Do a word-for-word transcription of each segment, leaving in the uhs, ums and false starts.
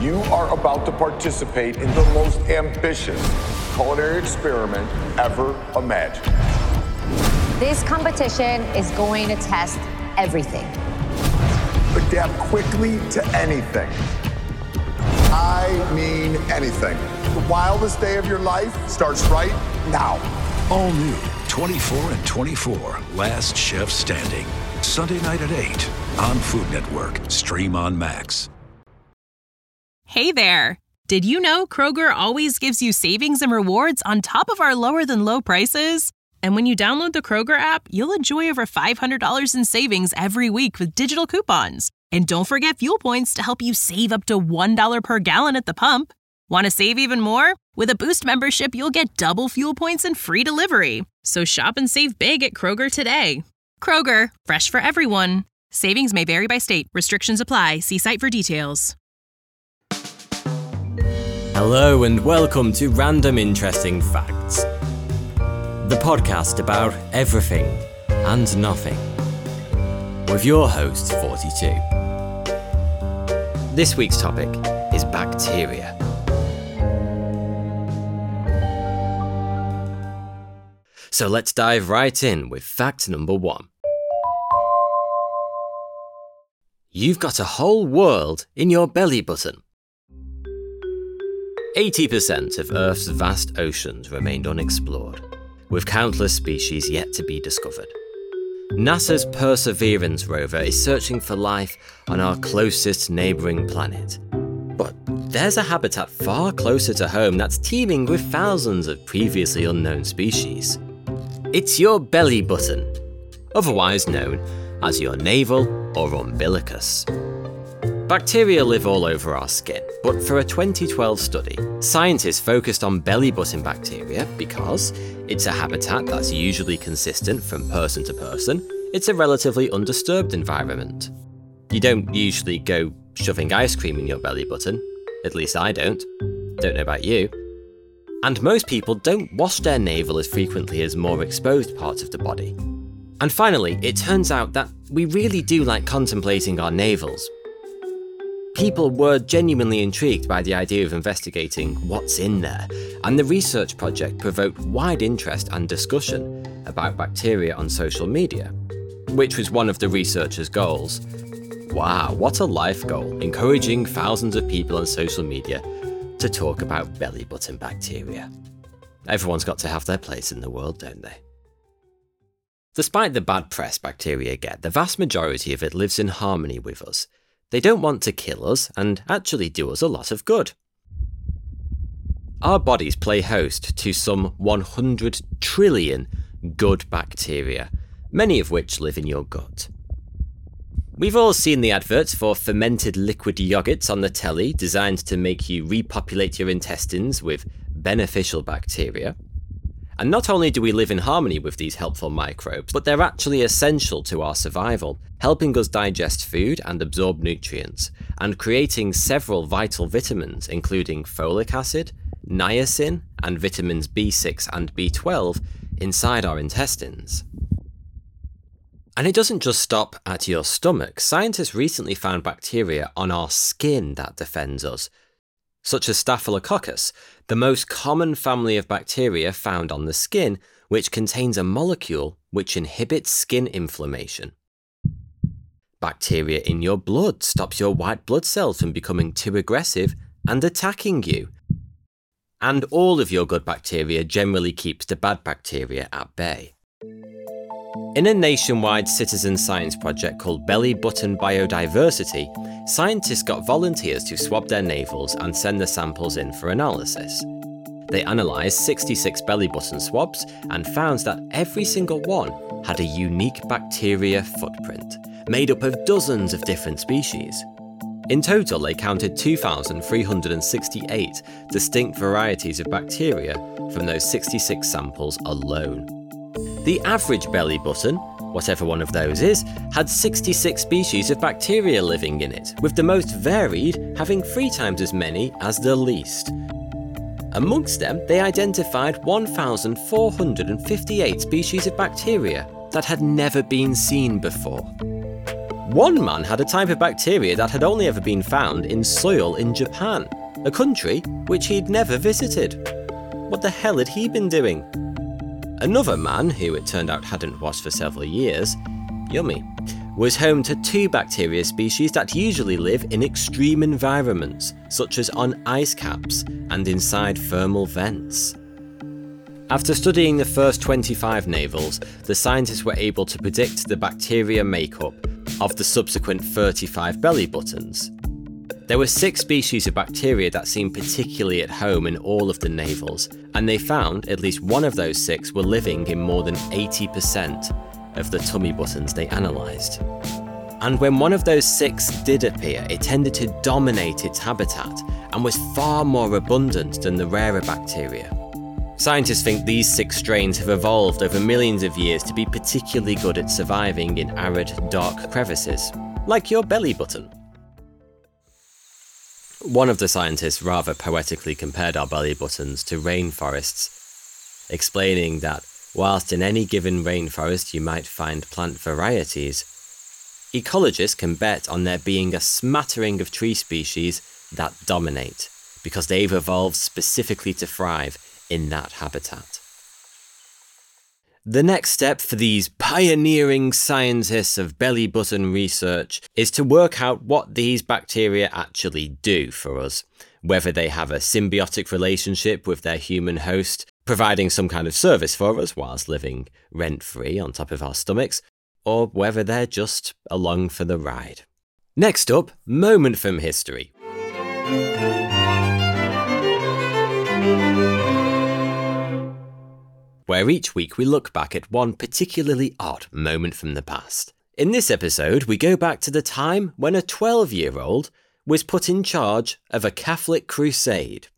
You are about to participate in the most ambitious culinary experiment ever imagined. This competition is going to test everything. Adapt quickly to anything. I mean anything. The wildest day of your life starts right now. All new twenty-four and twenty-four, Last Chef Standing. Sunday night at eight on Food Network. Stream on Max. Hey there! Did you know Kroger always gives you savings and rewards on top of our lower-than-low prices? And when you download the Kroger app, you'll enjoy over five hundred dollars in savings every week with digital coupons. And don't forget fuel points to help you save up to one dollar per gallon at the pump. Want to save even more? With a Boost membership, you'll get double fuel points and free delivery. So shop and save big at Kroger today. Kroger, fresh for everyone. Savings may vary by state. Restrictions apply. See site for details. Hello and welcome to Random Interesting Facts, the podcast about everything and nothing, with your host, forty-two. This week's topic is bacteria. So let's dive right in with fact number one. You've got a whole world in your belly button. eighty percent of Earth's vast oceans remained unexplored, with countless species yet to be discovered. NASA's Perseverance rover is searching for life on our closest neighbouring planet. But there's a habitat far closer to home that's teeming with thousands of previously unknown species. It's your belly button, otherwise known as your navel or umbilicus. Bacteria live all over our skin, but for a twenty twelve study, scientists focused on belly button bacteria because it's a habitat that's usually consistent from person to person. It's a relatively undisturbed environment. You don't usually go shoving ice cream in your belly button. At least I don't. Don't know about you. And most people don't wash their navel as frequently as more exposed parts of the body. And finally, it turns out that we really do like contemplating our navels. People were genuinely intrigued by the idea of investigating what's in there, and the research project provoked wide interest and discussion about bacteria on social media, which was one of the researchers' goals. Wow, what a life goal, encouraging thousands of people on social media to talk about belly button bacteria. Everyone's got to have their place in the world, don't they? Despite the bad press bacteria get, the vast majority of it lives in harmony with us. They don't want to kill us and actually do us a lot of good. Our bodies play host to some one hundred trillion good bacteria, many of which live in your gut. We've all seen the adverts for fermented liquid yogurts on the telly designed to make you repopulate your intestines with beneficial bacteria. And not only do we live in harmony with these helpful microbes, but they're actually essential to our survival, helping us digest food and absorb nutrients, and creating several vital vitamins including folic acid, niacin, and vitamins B six and B twelve inside our intestines. And it doesn't just stop at your stomach. Scientists recently found bacteria on our skin that defends us, such as Staphylococcus, the most common family of bacteria found on the skin, which contains a molecule which inhibits skin inflammation. Bacteria in your blood stops your white blood cells from becoming too aggressive and attacking you. And all of your good bacteria generally keeps the bad bacteria at bay. In a nationwide citizen science project called Belly Button Biodiversity, scientists got volunteers to swab their navels and send the samples in for analysis. They analysed sixty-six belly button swabs and found that every single one had a unique bacteria footprint, made up of dozens of different species. In total, they counted two thousand three hundred sixty-eight distinct varieties of bacteria from those sixty-six samples alone. The average belly button, whatever one of those is, had sixty-six species of bacteria living in it, with the most varied having three times as many as the least. Amongst them, they identified one thousand four hundred fifty-eight species of bacteria that had never been seen before. One man had a type of bacteria that had only ever been found in soil in Japan, a country which he'd never visited. What the hell had he been doing? Another man, who it turned out hadn't washed for several years, yummy, was home to two bacteria species that usually live in extreme environments, such as on ice caps and inside thermal vents. After studying the first twenty-five navels, the scientists were able to predict the bacteria makeup of the subsequent thirty-five belly buttons. There were six species of bacteria that seemed particularly at home in all of the navels, and they found at least one of those six were living in more than eighty percent of the tummy buttons they analysed. And when one of those six did appear, it tended to dominate its habitat and was far more abundant than the rarer bacteria. Scientists think these six strains have evolved over millions of years to be particularly good at surviving in arid, dark crevices, like your belly button. One of the scientists rather poetically compared our belly buttons to rainforests, explaining that whilst in any given rainforest you might find plant varieties, ecologists can bet on there being a smattering of tree species that dominate, because they've evolved specifically to thrive in that habitat. The next step for these pioneering scientists of belly button research is to work out what these bacteria actually do for us, whether they have a symbiotic relationship with their human host, providing some kind of service for us whilst living rent-free on top of our stomachs, or whether they're just along for the ride. Next up, moment from history. Where each week we look back at one particularly odd moment from the past. In this episode, we go back to the time when a twelve-year-old was put in charge of a Catholic crusade.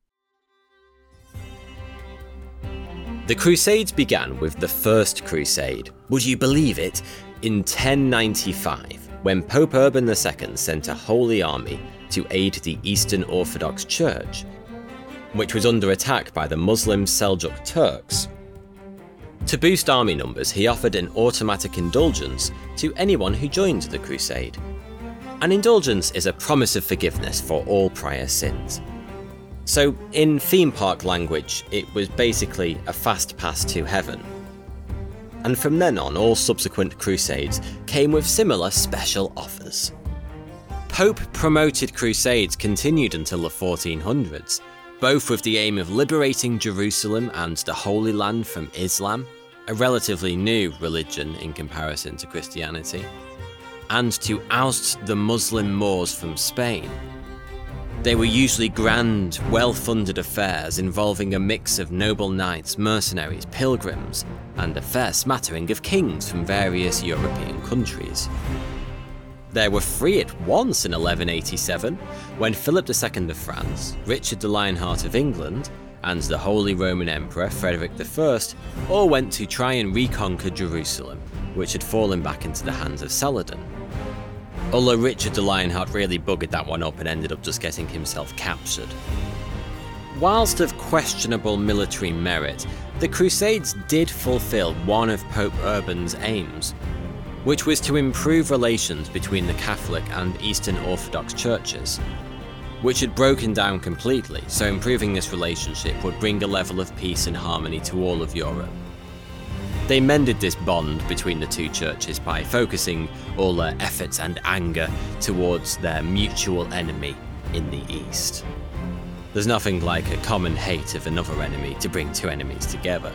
The Crusades began with the First Crusade, would you believe it, in ten ninety-five, when Pope Urban the Second sent a holy army to aid the Eastern Orthodox Church, which was under attack by the Muslim Seljuk Turks. To boost army numbers, he offered an automatic indulgence to anyone who joined the crusade. An indulgence is a promise of forgiveness for all prior sins. So, in theme park language, it was basically a fast pass to heaven. And from then on, all subsequent crusades came with similar special offers. Pope-promoted crusades continued until the fourteen hundreds, both with the aim of liberating Jerusalem and the Holy Land from Islam, a relatively new religion in comparison to Christianity, and to oust the Muslim Moors from Spain. They were usually grand, well-funded affairs involving a mix of noble knights, mercenaries, pilgrims, and a fair smattering of kings from various European countries. There were three at once in eleven eighty-seven, when Philip the Second of France, Richard the Lionheart of England, and the Holy Roman Emperor Frederick the First all went to try and reconquer Jerusalem, which had fallen back into the hands of Saladin. Although Richard the Lionheart really buggered that one up and ended up just getting himself captured. Whilst of questionable military merit, the Crusades did fulfill one of Pope Urban's aims, which was to improve relations between the Catholic and Eastern Orthodox churches, which had broken down completely, so improving this relationship would bring a level of peace and harmony to all of Europe. They mended this bond between the two churches by focusing all their efforts and anger towards their mutual enemy in the East. There's nothing like a common hate of another enemy to bring two enemies together.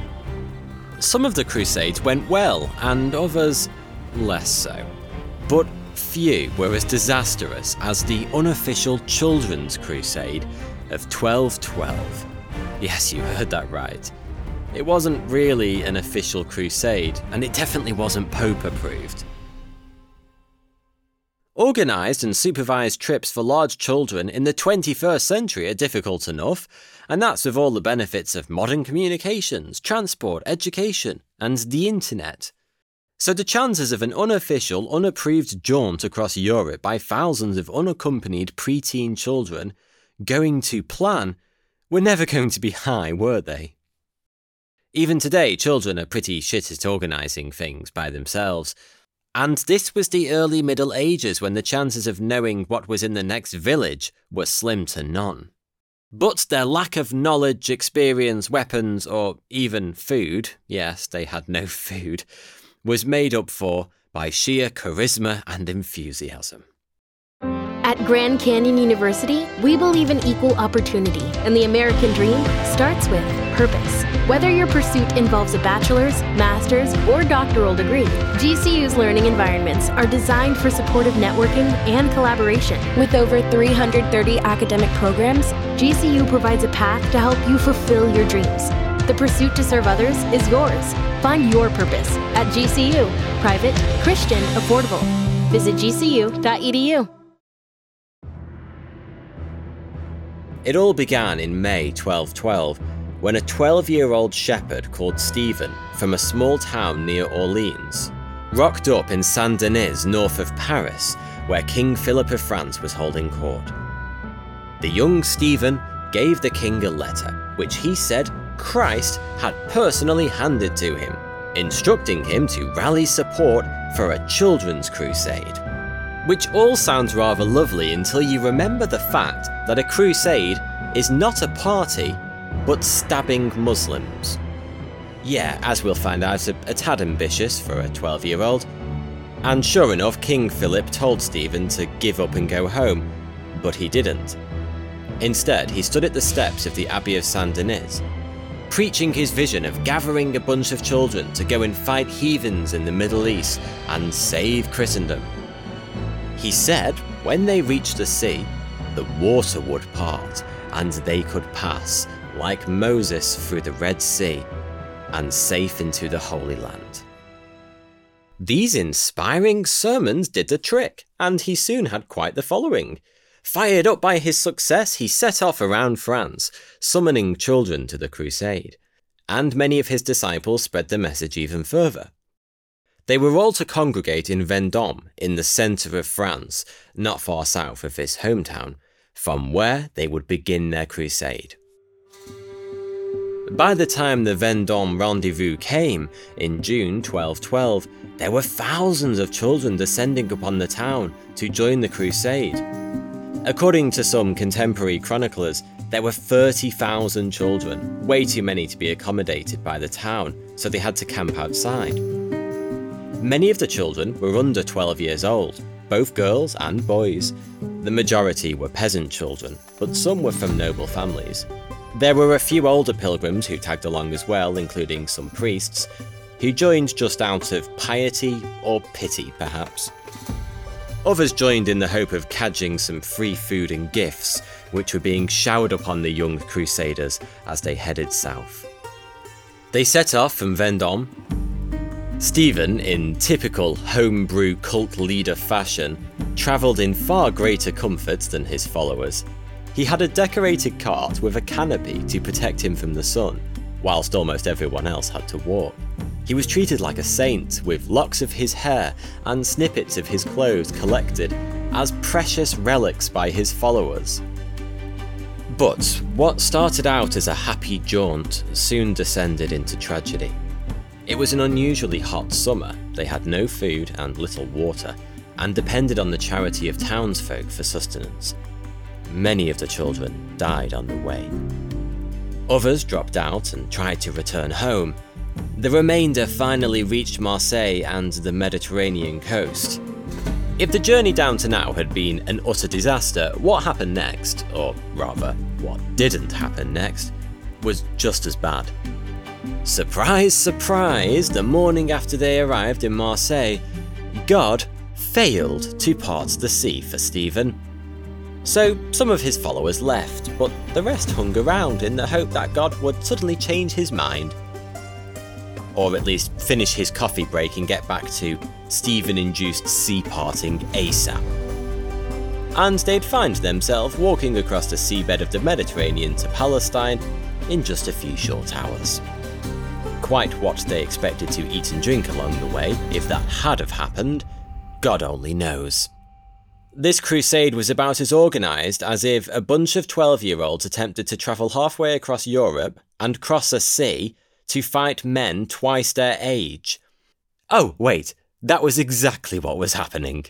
Some of the Crusades went well, and others less so. But few were as disastrous as the unofficial Children's Crusade of twelve twelve. Yes, you heard that right. It wasn't really an official crusade, and it definitely wasn't Pope approved. Organised and supervised trips for large children in the twenty-first century are difficult enough, and that's with all the benefits of modern communications, transport, education, and the internet. So the chances of an unofficial, unapproved jaunt across Europe by thousands of unaccompanied preteen children going to plan were never going to be high, were they? Even today, children are pretty shit at organising things by themselves. And this was the early Middle Ages, when the chances of knowing what was in the next village were slim to none. But their lack of knowledge, experience, weapons, or even food, yes, they had no food, was made up for by sheer charisma and enthusiasm. At Grand Canyon University, we believe in equal opportunity, and the American dream starts with purpose. Whether your pursuit involves a bachelor's, master's, or doctoral degree, G C U's learning environments are designed for supportive networking and collaboration. With over three hundred thirty academic programs, G C U provides a path to help you fulfill your dreams. The pursuit to serve others is yours. Find your purpose at G C U. Private, Christian, affordable. Visit G C U dot E D U. It all began in May twelve twelve, when a twelve-year-old shepherd called Stephen from a small town near Orleans rocked up in Saint-Denis, north of Paris, where King Philip of France was holding court. The young Stephen gave the king a letter, which he said Christ had personally handed to him, instructing him to rally support for a children's crusade. Which all sounds rather lovely until you remember the fact that a crusade is not a party, but stabbing Muslims. Yeah, as we'll find out, a, a tad ambitious for a twelve-year-old. And sure enough, King Philip told Stephen to give up and go home, but he didn't. Instead, he stood at the steps of the Abbey of Saint-Denis, preaching his vision of gathering a bunch of children to go and fight heathens in the Middle East and save Christendom. He said when they reached the sea, the water would part and they could pass, like Moses through the Red Sea, and safe into the Holy Land. These inspiring sermons did the trick, and he soon had quite the following. Fired up by his success, he set off around France, summoning children to the crusade, and many of his disciples spread the message even further. They were all to congregate in Vendôme, in the centre of France, not far south of his hometown, from where they would begin their crusade. By the time the Vendôme rendezvous came, in June twelve twelve, there were thousands of children descending upon the town to join the crusade. According to some contemporary chroniclers, there were thirty thousand children, way too many to be accommodated by the town, so they had to camp outside. Many of the children were under twelve years old, both girls and boys. The majority were peasant children, but some were from noble families. There were a few older pilgrims who tagged along as well, including some priests, who joined just out of piety or pity, perhaps. Others joined in the hope of cadging some free food and gifts, which were being showered upon the young crusaders as they headed south. They set off from Vendôme. Stephen, in typical homebrew cult leader fashion, travelled in far greater comfort than his followers. He had a decorated cart with a canopy to protect him from the sun, whilst almost everyone else had to walk. He was treated like a saint, with locks of his hair and snippets of his clothes collected as precious relics by his followers. But what started out as a happy jaunt soon descended into tragedy. It was an unusually hot summer, they had no food and little water, and depended on the charity of townsfolk for sustenance. Many of the children died on the way. Others dropped out and tried to return home. The remainder finally reached Marseille and the Mediterranean coast. If the journey down to now had been an utter disaster, what happened next, or rather, what didn't happen next, was just as bad. Surprise, surprise, the morning after they arrived in Marseille, God failed to part the sea for Stephen. So some of his followers left, but the rest hung around in the hope that God would suddenly change his mind. Or at least finish his coffee break and get back to Stephen-induced sea parting ASAP. And they'd find themselves walking across the seabed of the Mediterranean to Palestine in just a few short hours. Quite what they expected to eat and drink along the way, if that had have happened, God only knows. This crusade was about as organised as if a bunch of twelve-year-olds attempted to travel halfway across Europe and cross a sea to fight men twice their age. Oh, wait, That was exactly what was happening.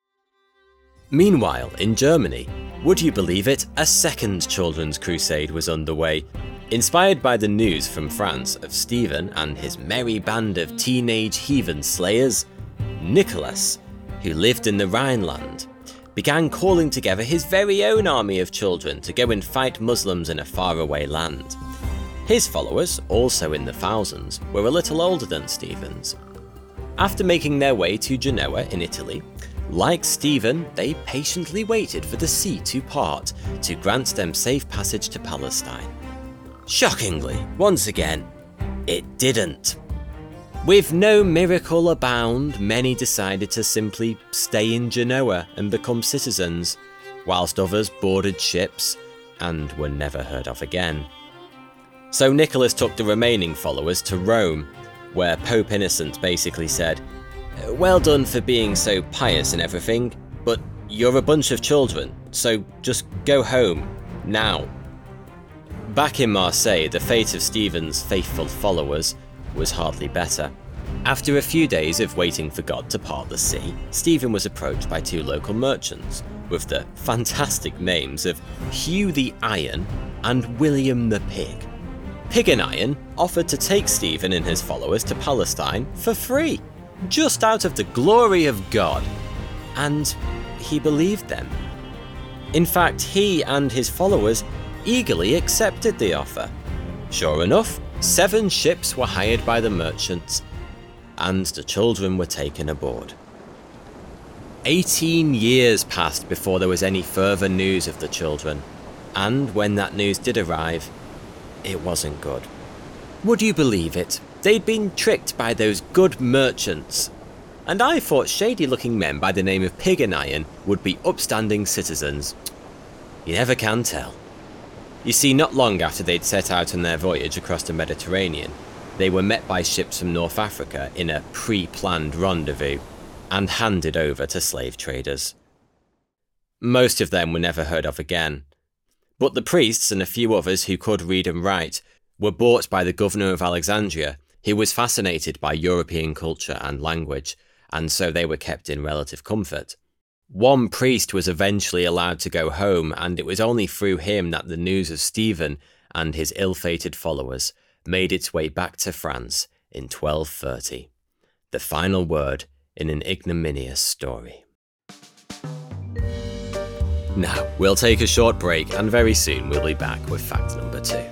Meanwhile, in Germany, would you believe it, a second children's crusade was underway. Inspired by the news from France of Stephen and his merry band of teenage heathen slayers, Nicholas, who lived in the Rhineland, began calling together his very own army of children to go and fight Muslims in a faraway land. His followers, also in the thousands, were a little older than Stephen's. After making their way to Genoa in Italy, like Stephen, they patiently waited for the sea to part to grant them safe passage to Palestine. Shockingly, once again, it didn't. With no miracle abound, many decided to simply stay in Genoa and become citizens, whilst others boarded ships and were never heard of again. So Nicholas took the remaining followers to Rome, where Pope Innocent basically said, "Well done for being so pious and everything, but you're a bunch of children, so just go home, now." Back in Marseille, the fate of Stephen's faithful followers was hardly better. After a few days of waiting for God to part the sea, Stephen was approached by two local merchants with the fantastic names of Hugh the Iron and William the Pig. Pig and Iron offered to take Stephen and his followers to Palestine for free, just out of the glory of God. And he believed them. In fact, he and his followers eagerly accepted the offer. Sure enough, seven ships were hired by the merchants, and the children were taken aboard. Eighteen years passed before there was any further news of the children, and when that news did arrive, it wasn't good. Would you believe it? They'd been tricked by those good merchants. And I thought shady-looking men by the name of Pig and Iron would be upstanding citizens. You never can tell. You see, not long after they'd set out on their voyage across the Mediterranean, they were met by ships from North Africa in a pre-planned rendezvous and handed over to slave traders. Most of them were never heard of again, but the priests and a few others who could read and write were bought by the governor of Alexandria, who was fascinated by European culture and language, and so they were kept in relative comfort. One priest was eventually allowed to go home, and it was only through him that the news of Stephen and his ill-fated followers made its way back to France in twelve thirty. The final word in an ignominious story. Now, we'll take a short break, and very soon we'll be back with fact number two.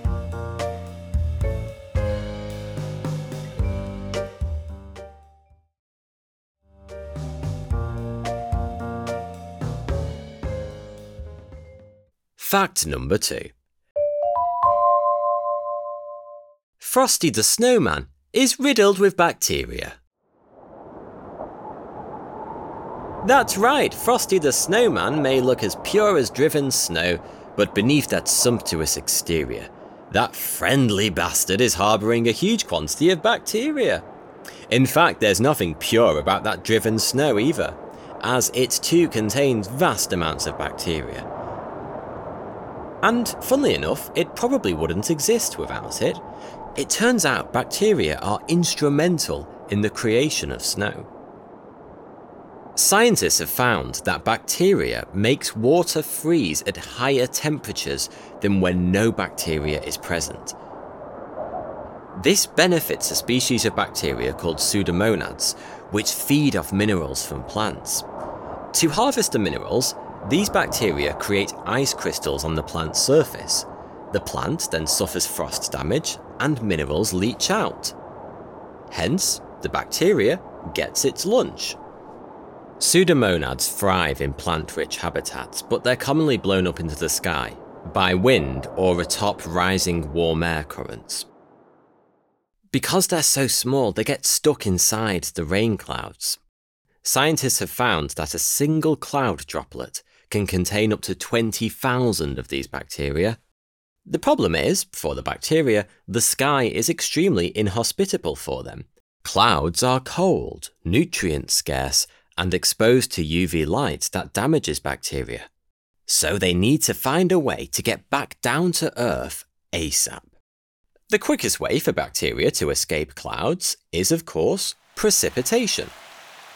Fact number two. Frosty the Snowman is riddled with bacteria. That's right, Frosty the Snowman may look as pure as driven snow, but beneath that sumptuous exterior, that friendly bastard is harbouring a huge quantity of bacteria. In fact, there's nothing pure about that driven snow either, as it too contains vast amounts of bacteria. And, funnily enough, it probably wouldn't exist without it. It turns out bacteria are instrumental in the creation of snow. Scientists have found that bacteria makes water freeze at higher temperatures than when no bacteria is present. This benefits a species of bacteria called pseudomonads, which feed off minerals from plants. To harvest the minerals, these bacteria create ice crystals on the plant's surface. The plant then suffers frost damage and minerals leach out. Hence, the bacteria gets its lunch. Pseudomonads thrive in plant-rich habitats, but they're commonly blown up into the sky by wind or atop rising warm air currents. Because they're so small, they get stuck inside the rain clouds. Scientists have found that a single cloud droplet can contain up to twenty thousand of these bacteria. The problem is, for the bacteria, the sky is extremely inhospitable for them. Clouds are cold, nutrient scarce, and exposed to U V light that damages bacteria. So they need to find a way to get back down to Earth ASAP. The quickest way for bacteria to escape clouds is, of course, precipitation.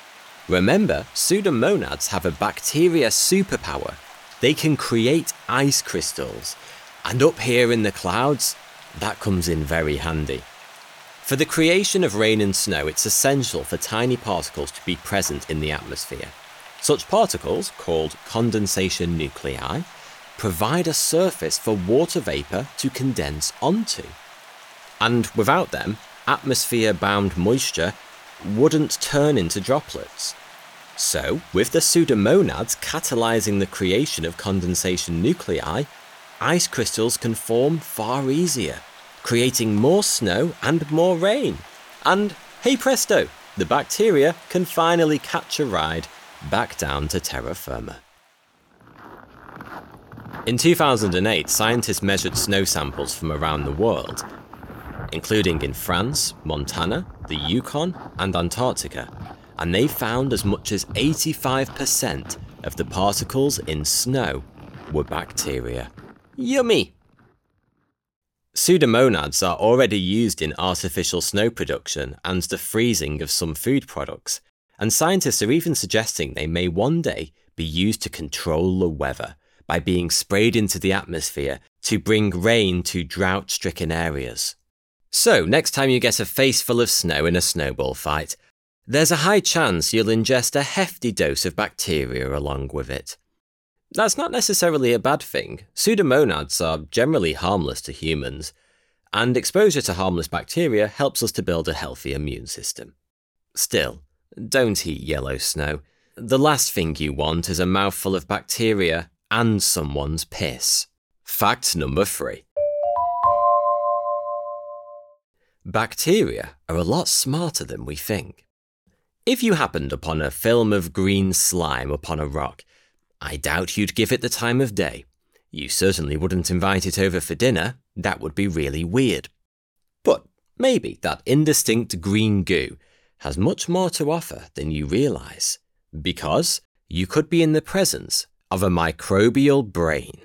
Remember, pseudomonads have a bacteria superpower. They can create ice crystals. And up here in the clouds, that comes in very handy. For the creation of rain and snow, it's essential for tiny particles to be present in the atmosphere. Such particles, called condensation nuclei, provide a surface for water vapour to condense onto. And without them, atmosphere-bound moisture wouldn't turn into droplets. So, with the pseudomonads catalysing the creation of condensation nuclei, ice crystals can form far easier, creating more snow and more rain. And hey presto, the bacteria can finally catch a ride back down to terra firma. In two thousand eight, scientists measured snow samples from around the world, including in France, Montana, the Yukon, and Antarctica, and they found as much as eighty-five percent of the particles in snow were bacteria. Yummy! Pseudomonads are already used in artificial snow production and the freezing of some food products, and scientists are even suggesting they may one day be used to control the weather by being sprayed into the atmosphere to bring rain to drought-stricken areas. So, next time you get a face full of snow in a snowball fight, there's a high chance you'll ingest a hefty dose of bacteria along with it. That's not necessarily a bad thing. Pseudomonads are generally harmless to humans, and exposure to harmless bacteria helps us to build a healthy immune system. Still, don't eat yellow snow. The last thing you want is a mouthful of bacteria and someone's piss. Fact number three. Bacteria are a lot smarter than we think. If you happened upon a film of green slime upon a rock, I doubt you'd give it the time of day. You certainly wouldn't invite it over for dinner. That would be really weird. But maybe that indistinct green goo has much more to offer than you realise, because you could be in the presence of a microbial brain.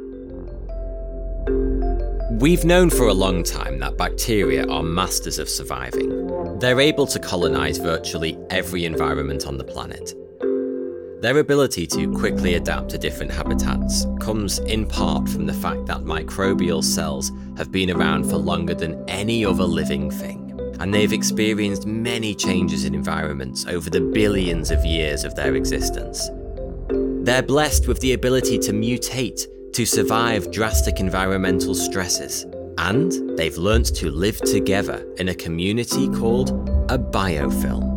We've known for a long time that bacteria are masters of surviving. They're able to colonise virtually every environment on the planet. Their ability to quickly adapt to different habitats comes in part from the fact that microbial cells have been around for longer than any other living thing, and they've experienced many changes in environments over the billions of years of their existence. They're blessed with the ability to mutate to survive drastic environmental stresses, and they've learnt to live together in a community called a biofilm.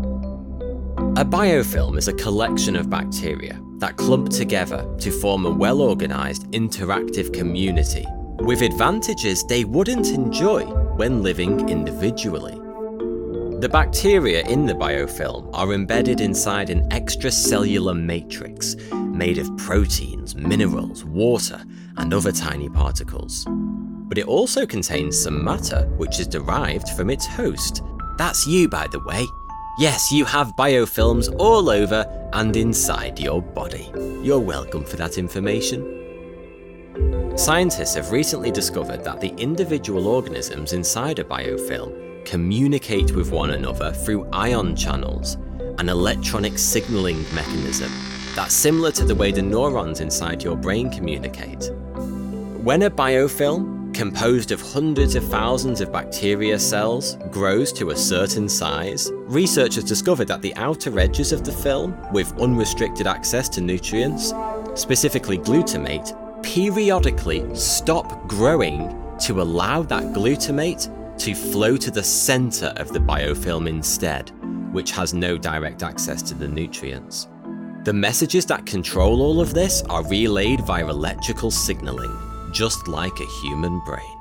A biofilm is a collection of bacteria that clump together to form a well-organised interactive community with advantages they wouldn't enjoy when living individually. The bacteria in the biofilm are embedded inside an extracellular matrix made of proteins, minerals, water, and other tiny particles. But it also contains some matter which is derived from its host. That's you, by the way. Yes, you have biofilms all over and inside your body. You're welcome for that information. Scientists have recently discovered that the individual organisms inside a biofilm communicate with one another through ion channels, an electronic signalling mechanism that's similar to the way the neurons inside your brain communicate. When a biofilm, composed of hundreds of thousands of bacteria cells, grows to a certain size, researchers discovered that the outer edges of the film, with unrestricted access to nutrients, specifically glutamate, periodically stop growing to allow that glutamate to flow to the center of the biofilm instead, which has no direct access to the nutrients. The messages that control all of this are relayed via electrical signaling, just like a human brain.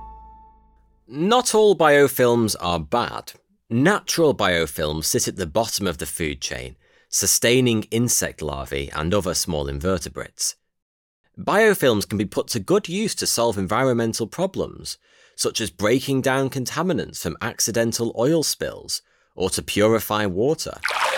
Not all biofilms are bad. Natural biofilms sit at the bottom of the food chain, sustaining insect larvae and other small invertebrates. Biofilms can be put to good use to solve environmental problems, such as breaking down contaminants from accidental oil spills, or to purify water.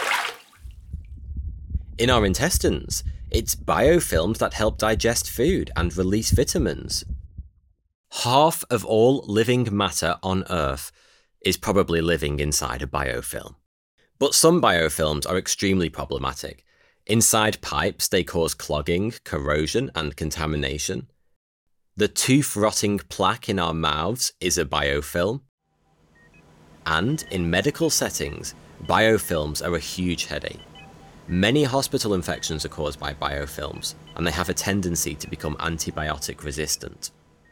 In our intestines, it's biofilms that help digest food and release vitamins. Half of all living matter on Earth is probably living inside a biofilm. But some biofilms are extremely problematic. Inside pipes, they cause clogging, corrosion, and contamination. The tooth-rotting plaque in our mouths is a biofilm. And in medical settings, biofilms are a huge headache. Many hospital infections are caused by biofilms, and they have a tendency to become antibiotic resistant.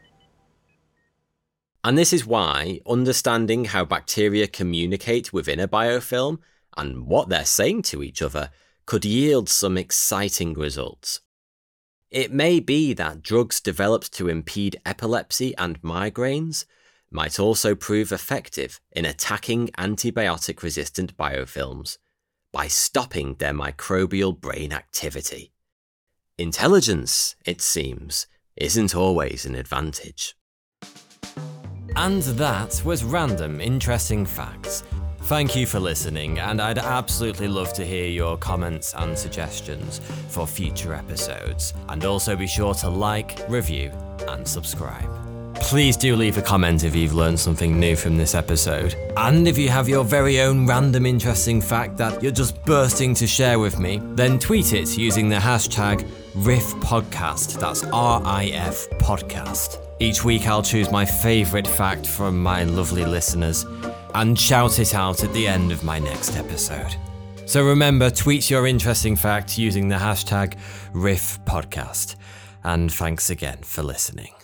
And this is why understanding how bacteria communicate within a biofilm and what they're saying to each other could yield some exciting results. It may be that drugs developed to impede epilepsy and migraines might also prove effective in attacking antibiotic-resistant biofilms by stopping their microbial brain activity. Intelligence, it seems, isn't always an advantage. And that was Random Interesting Facts. Thank you for listening, and I'd absolutely love to hear your comments and suggestions for future episodes. And also be sure to like, review, and subscribe. Please do leave a comment if you've learned something new from this episode. And if you have your very own random interesting fact that you're just bursting to share with me, then tweet it using the hashtag RIFPodcast. That's R I F podcast. Each week I'll choose my favourite fact from my lovely listeners and shout it out at the end of my next episode. So remember, tweet your interesting fact using the hashtag RIFPodcast. And thanks again for listening.